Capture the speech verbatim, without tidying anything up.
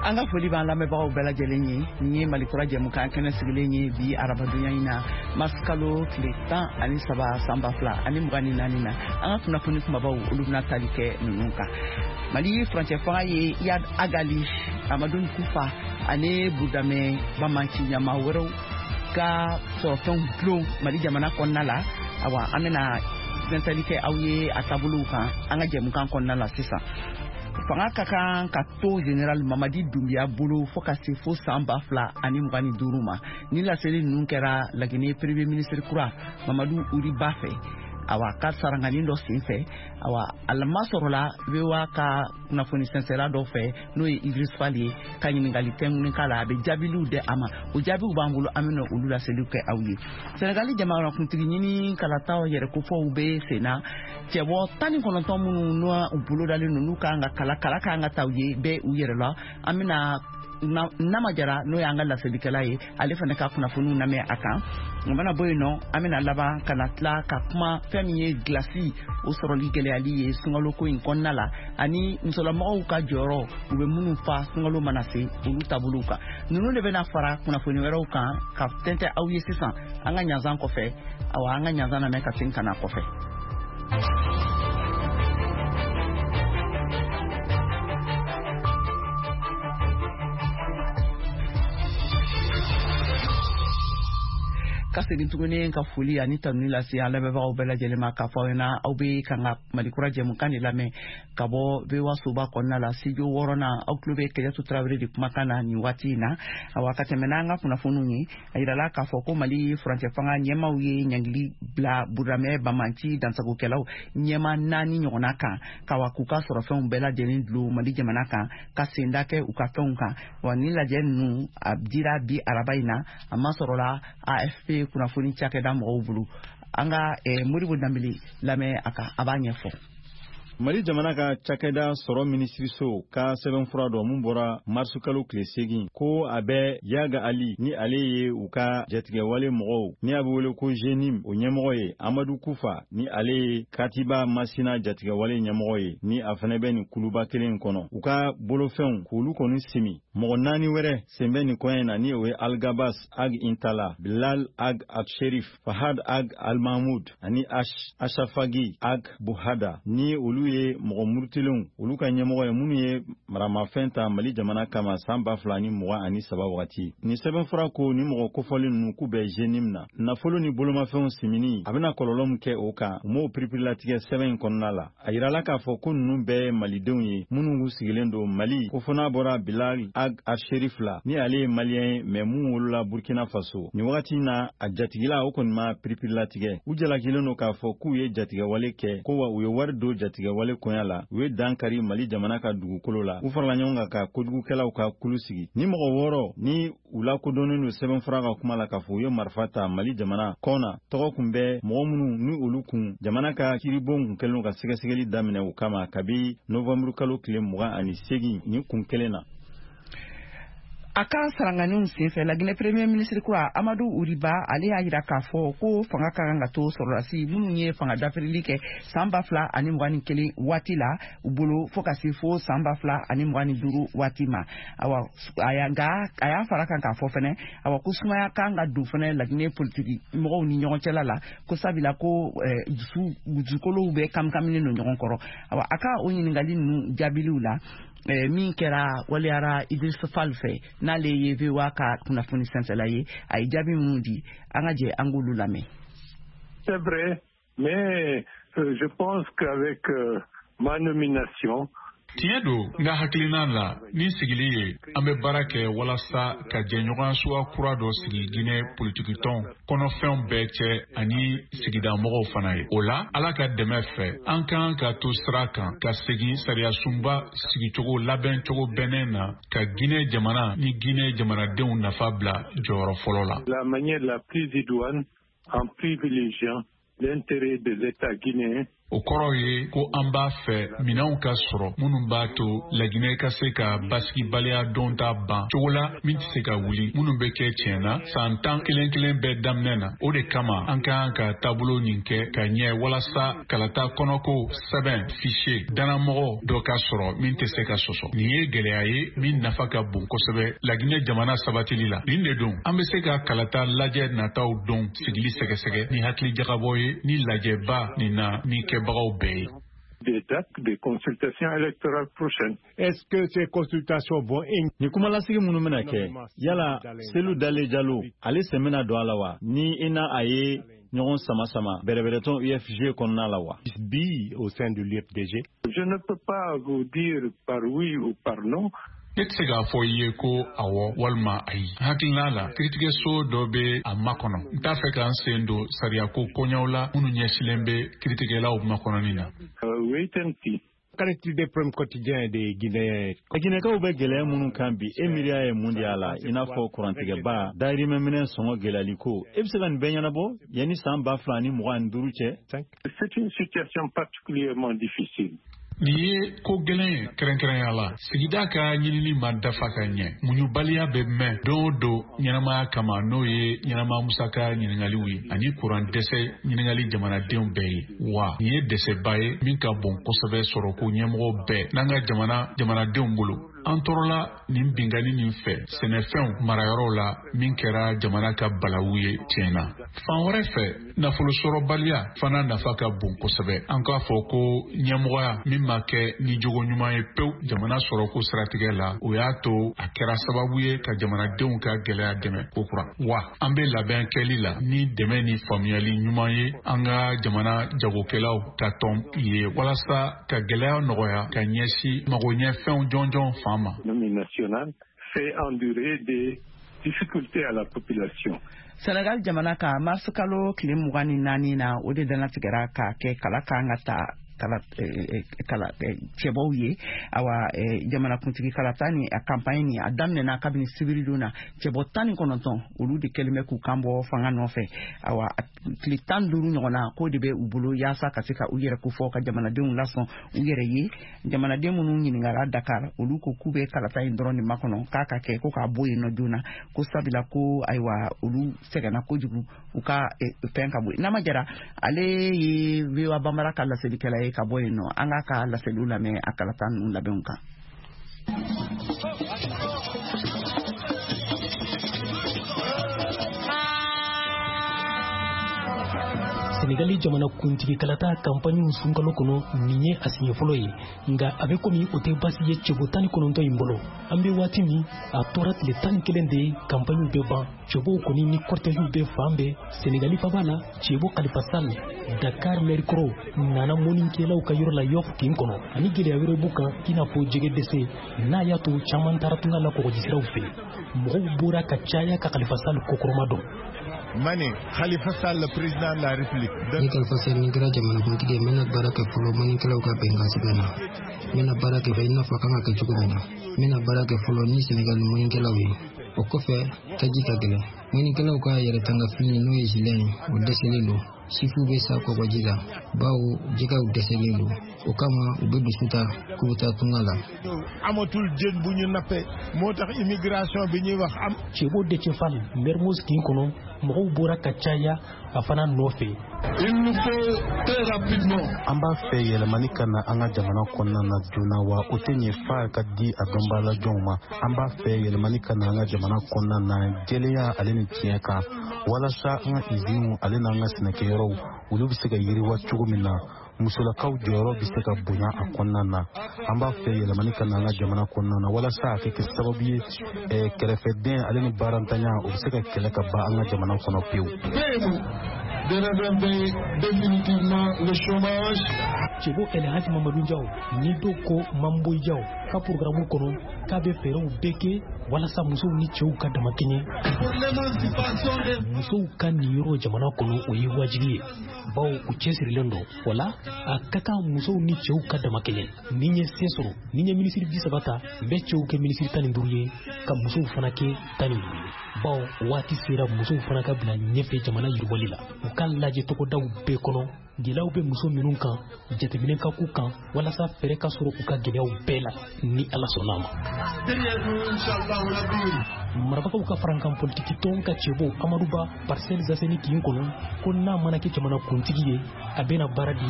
Anga foli b'an lamɛnbagaw bɛɛ lajɛlen ye nin ye Malikura jɛmukan kɛnɛ sigilen ye bi arabadonya in na mars kalo tile tan ani saba san ba fila ani mugan ni naani na an ka kunnafoni kumabaw olu bɛna tali kɛ ninnu kan. Mali furancɛ fanga ye Iyad Agali, Amadou Kufa ani Budame Bamanci ɲama wɛrɛw ka sɔrɔfɛnw dulon Mali jamana kɔnɔna la. Awa an bɛna ɲɛfɔli kɛ aw ye a taabolow kan an ka jɛmukan kɔnɔna la sisan. Fanga ka kan ka to General Mamadi Doumbia bolo fo ka se fo san ba fila ani mugan ni duuru ma. Ni laseli ninnu kɛra Laginɛ Premier Ministre kura Mamadou Uri Ba fɛ. Awa ka sarangani dɔ senfɛ awa alama sɔrɔla V O A ka kunnafoni sɛnsɛra dɔ fɛ n'o ye Idriss Fall ye ka ɲininkali tɛŋuni k'a la a bɛ jaabiliw di a ma o jaabiw b'an bolo an bɛna olu laseliw kɛ aw ye. Senegali jamanakuntigi ɲini kalataw yɛrɛkofɔw bɛ sen na cɛbɔ tan ni kɔnɔntɔn minnu n'u bolo dalen n'u kan ka kala kala kan ka taa u ye bɛɛ u yɛrɛ la an bɛna Nama Jara n'o y'an ka laselikɛla ye ale fana ka kunnafoniw lamɛn a kan. O mana bɔ yen nɔ an bɛna laban ka na tila ka kuma fɛn min ye gilasi o sɔrɔli gɛlɛyali ye sunkaloko in kɔnɔna la ani musolamɔgɔw ka jɔyɔrɔ u bɛ minnu fa sunkalo mana se olu taabolow kan. Ninnu de bɛna fara kunnafoni wɛrɛw kan ka tɛntɛn aw ye sisan an ka ɲazan kɔfɛ awa an ka ɲazan lamɛn ka segin ka na kɔfɛ. Ka segin tuguni ka foli ani tanuni lase an lamɛnbagaw bɛɛ lajɛlen ma k'a fɔ aw ɲɛna aw bɛ kan ka Malikura jɛmukan de lamɛn ka bɔ V O A soba kɔnɔna la studio wɔɔrɔnan aw tulo bɛ Kɛlɛtu Tarawele de kumakan na nin waati in na awa ka tɛmɛ n'an ka kunnafoniw ye a yirala k'a fɔ ko Mali furancɛ fanga ɲɛmaaw ye ɲangili bila Budame Bamanci dansagokɛlaw ɲɛma naani ɲɔgɔnna kan k'awa k'u ka sɔrɔfɛnw bɛɛ lajɛlen dulon Mali jamana kan ka senda kɛ u ka fɛnw kan wa ni lajɛ ninnu a dira bi araba in na a ma sɔrɔla A F P kunnafoni cakɛda mɔgɔw bolo an ka Modibo Dambele lamɛn a ka a b'a ɲɛfɔ. Mali jamana ka cakɛda sɔrɔ minisiriso ka sɛbɛnfura dɔ mun bɔra mars kalo tile segin ko a bɛ Yaga Ali ni ale ye u ka jatigɛwale mɔgɔw ni a bɛ wele ko Jenim o ɲɛmɔgɔ ye Amadou Kufa ni ale ye Katiba Masina jatigɛwale ɲɛmɔgɔ ye ni a fana bɛ nin kuluba kelen kɔnɔ u ka bolofɛnw k'olu kɔni simi mɔgɔ naani wɛrɛ sen bɛ nin kɔɲɛ na ni o ye Algabas Ag Intala, Bilal Ag Aksherif, Fahad Ag Al-Mahmoud ani Ashafagi Ag Buhada ni olu ye mɔgɔ murutilenw olu ka ɲɛmɔgɔ ye minnu ye maramafɛn ta Mali jamana kama san ba fila ni mugan ani saba wagati. Ni sɛbɛnfura ko ni mɔgɔ kofɔlen ninnu k'u bɛ Jenim na nafolo ni bolomafɛnw simini a bɛna kɔlɔlɔ min kɛ o kan u m'o piripirilatigɛ sɛbɛn in kɔnɔna la a yirala k'a fɔ ko ninnu bɛɛ ye malidenw ye minnu k'u sigilen don Mali ko fɔ n'a bɔra Bilal Ag Arsherif la ni ale ye maliyɛn ye mɛ mun wolola Burkina Faso ni wagati na a jatigila o kɔni ma piripirilatigɛ u jalakilen don k'a fɔ k'u ye jatigɛwale kɛ ko wa u ye wari don jatigɛ wale konya la u ye dankari Mali jamana ka dugukolo la u farala ɲɔgɔn kan ka kodugukɛlaw ka kulu sigi ni mɔgɔ wɔɔrɔ ni u lakodɔnnen don sɛbɛnfura ka kuma la k'a fɔ u ye marifa ta Mali jamana kɔna tɔgɔ kun bɛ mɔgɔ minnu ni olu kun jamana ka kiribon kun kɛlen ka sɛgɛsɛgɛli daminɛ u kama kabi novembre kalo tile mugan ani segin ni kun kelen na. A ka saranganiw senfɛ Laginɛ Premier Ministre kura Amadou Uri Ba ale y'a jira k'a fɔ ko fanga ka kan ka to sɔrɔdasi minnu ye fanga dafirili kɛ san ba fila ani mugan ni kelen waati la u bolo fo ka se fo san ba fila ani mugan ni duuru waati ma awa a y'a a y'a fara kan k'a fɔ fɛnɛ awa ko sumaya kan ka don fɛnɛ Laginɛ politiki mɔgɔw ni ɲɔgɔn cɛla la ko sabila ko dusu dusukolow bɛ kamkaminen don ɲɔgɔn kɔrɔ awa a ka o ɲininkali ninnu jaabiliw la min kɛra waliyara Idriss Fall fɛ n'ale ye V O A ka kunnafoni sɛnsɛla ye a ye jaabi minnu di an ka jɛ an k'olu lamɛn. C'est vrai, mais euh, je pense qu'avec euh, ma nomination tiɲɛ don nka hakilina la ni sigili ye an bɛ baara kɛ walasa ka jɛɲɔgɔnya suguya kura dɔ sigi Guinée politikitɔn kɔnɔfɛnw bɛɛ cɛ ani sigida mɔgɔw fana ye o la Ala ka dɛmɛ fɛ an kan ka to sira kan ka segin sariya sunba sigicogo labɛn cogo bɛnnen na ka Guinée jamana ni Guinée jamanadenw nafa bila jɔyɔrɔ fɔlɔ la. La manière la plus idoine en privilégiant l'intérêt des États guinéens. O kɔrɔ ye ko an b'a fɛ minɛnw ka sɔrɔ minnu b'a to laginɛ ka se ka basigibaliya don ta ban cogo la min tɛ se ka wuli minnu bɛ kɛ tiɲɛ na san tan kelen kelen bɛɛ daminɛ na. O de kama an ka kan ka taabolo nin kɛ ka ɲɛ walasa kalata kɔnɔko sɛbɛn fichier danamɔgɔ dɔ ka sɔrɔ min tɛ se ka sɔsɔ. Nin ye gɛlɛya ye min nafa ka bon kosɛbɛ laginɛ jamana sabatili la. Nin de don an bɛ se ka kalata lajɛ nataw don sigili sɛgɛsɛgɛ ni hakili jagabɔ ye ni lajɛba nin na min kɛ Des dates des consultations électorales prochaines. Est-ce que ces consultations vont ni kuma lasigi minnu bɛna kɛ yala Selu Dale Jalo ale sɛmɛna don a la wa ni i na a ye ɲɔgɔn sama sama bɛrɛbɛrɛtɔn U F G kɔnɔna la wa bi au sein de l'U F D G? Je ne peux pas vous dire par oui ou par non. Ne tɛ se k'a fɔ i ye ko awɔ walima ayi. Hakilina la kiiritigɛso dɔ bɛ a makɔnɔ. N t'a fɛ k'an sen don sariyako koɲɛw la minnu ɲɛsilen bɛ kiiritigɛlaw makɔnɔni na. Wait and see. Qu'en est-il des problèmes quotidiens des Guinéens? Guinékaw bɛ gɛlɛya minnu kan bi e miiriya ye mun de y'a la i n'a fɔ kurantigɛba dayirimɛminɛ sɔngɔ gɛlɛyali ko e bɛ se ka nin bɛɛ ɲɛnabɔ yanni san ba fila ni mugan ni duuru cɛ? C'est une situation particulièrement difficile. Nin ye ko gɛlɛn ye kɛrɛnkɛrɛnya la sigida ka ɲinini ma dafa ka ɲɛ muɲubaliya bɛ mɛn don o don ɲɛnamaya kama n'o ye ɲɛnama musaka ɲininkaliw ye ani kuran dɛsɛ ɲininkali jamanadenw bɛɛ ye wa nin ye dɛsɛba ye min ka bon kosɛbɛ sɔrɔ ko ɲɛmɔgɔ bɛɛ n'an ka jamana jamanadenw bolo. An tɔɔrɔla nin bingani nin fɛ sɛnɛfɛnw marayɔrɔw la min kɛra jamana ka balawu ye tiɲɛna. Fan wɛrɛ fɛ nafolo sɔrɔbaliya fana nafa ka bon kosɛbɛ. An k'a fɔ ko ɲɛmɔgɔya min ma kɛ ni jogo ɲuman ye pewu jamana sɔrɔko siratigɛ la o y'a to a kɛra sababu ye ka jamanadenw ka gɛlɛya dɛmɛ kokura. Wa an bɛ labɛn kɛli la ni dɛmɛ ni faamuyali ɲuman ye an ka jamana jagokɛlaw ka tɔn ye walasa ka gɛlɛya nɔgɔya ka ɲɛsi magoɲɛfɛnw jɔnjɔn L'économie nationale fait endurer des difficultés à la population. Sénégal jamana ka mars kalo tile mugan ni naani na o de danatigɛra ka kɛ kala kan ka taa kala kala cɛbaw ye awa jamana kuntigi kalata ni a campagne ni a daminɛna kabini sibiri don na cɛbɔ tan ni kɔnɔntɔn olu de kɛlen bɛ k'u kan bɔ fanga nɔfɛ awa tile tan duuru ɲɔgɔn na k'o de bɛ u bolo yaasa ka se ka u yɛrɛ ko fɔ ka jamanadenw lasɔn u yɛrɛ ye jamanaden minnu ɲininkara Dakar olu ko k'u bɛ kalata in dɔrɔn de makɔnɔ k'a ka kɛ ko k'a bɔ yen nɔ joona ko sabula ko ayiwa olu sɛgɛnna kojugu u ka fɛn ka bɔ n'a ma jara ale ye V O A Banbara ka laselikɛla ye ka bɔ yen nɔ an ka ka laseliw lamɛn a kalata ninnu labɛnw kan. Senegali jamana kuntigi kalata campagne sunkalo kono nin ye a siɲɛ fɔlɔ ye nka a bɛ komi o tɛ basi ye cɛbo tan ni kɔnɔntɔn in bolo an bɛ waati min a tora tile tan ni kelen de ye campagne bɛ ban cɛbow kɔni ni cortège bɛ fan bɛɛ Senegali faba la cɛbo Khalifa Sall Dakar maire kɔrɔ nana mɔnikɛlaw ka yɔrɔ la Yoff kin kɔnɔ ani gɛlɛya wɛrɛ b'u kan i n'a fɔ jɛgɛ dɛsɛ n'a y'a to caman taara tunga la kɔgɔjisiraw fɛ mɔgɔw bɔra ka caya ka Khalifa Sall kokɔrɔma dɔn. Mani Khalifa Sall le président de la République. Ni Khalifa Sall ni kɛra jamana kuntigi mena baraka fɔlɔ mɔnikɛlaw ka bɛnkan sɛbɛn na mena baraka fɛ i n'a fɔ kan ka kɛ cogo min na mena baraka fɔlɔ ni Senegal mɔnikɛlaw ye o kɔfɛ taji ka gɛlɛn mɔnikɛlaw ka yɛrɛ tanga fini n'o ye gilet ye o dɛsɛlen don sifu bɛ sa kɔgɔji la bawo jɛgɛw dɛsɛlen don o kama u bɛ dusu ta k'u bɛ taa tunga la. amatul jën bu ñu nappe moo tax immigration bi ñuy wax am. Cebo Déthié Fall Mermoz kin kɔnɔ mɔgɔw bɔra ka caya a fana nɔfɛ. il nous faut très rapidement. an b'a fɛ yɛlɛmani ka na an ka jamana kɔnɔna na joona wa o tɛ ɲɛ fa ka di a dɔnbaala jɔnw ma an b'a fɛ yɛlɛmani ka na an ka jamana kɔnɔna na jɛlenya ale ni tiɲɛ kan walasa an ka iziniw ale n'an ka sɛnɛkɛyɔrɔw olu bɛ se ka yiriwa cogo min na musolakaw jɔyɔrɔ bɛ se ka bonya a kɔnɔna na an b'a fɛ yɛlɛmani ka na an ka jamana kɔnɔna na walasa a kɛ kɛ sababu ye kɛrɛfɛden ale ni baarantanya o bɛ se ka kɛlɛ ka ban an ka jamana kɔnɔ pewu. de résorber définitivement le chômage. Cebo El Hadji Mamadou Diaw ni do ko Mamboy Diaw ka programme kono ka be fɛɛrɛw bɛɛ kɛ walasa musow ni cɛw ka dama kɛɲɛ musow ka nin yɔrɔ jamana kɔnɔ o ye wajibi ye bawo u cɛsirilen don wala a ka kan musow ni cɛw ka dama kɛɲɛ ni n ye se sɔrɔ ni n ye minisiri bi saba ta n bɛ cɛw kɛ minisiri tan ni duuru ye ka musow fana kɛ tan ni duuru ye bawo waati sera musow fana ka bila ɲɛfɛ jamana yiriwali la u ka lajɛ tɔgɔdaw bɛɛ kɔnɔ gɛlɛyaw bɛ muso minnu kan jateminɛ ka k'u kan walasa fɛɛrɛ ka sɔrɔ u ka gɛlɛyaw bɛɛ la ni ala sɔnna ma marabagaw ka farankan politiki tɔn ka cɛbo amaduba parcelle zaseni kin kɔnɔ ko n'a mana kɛ jamana kuntigi ye a bɛna baara di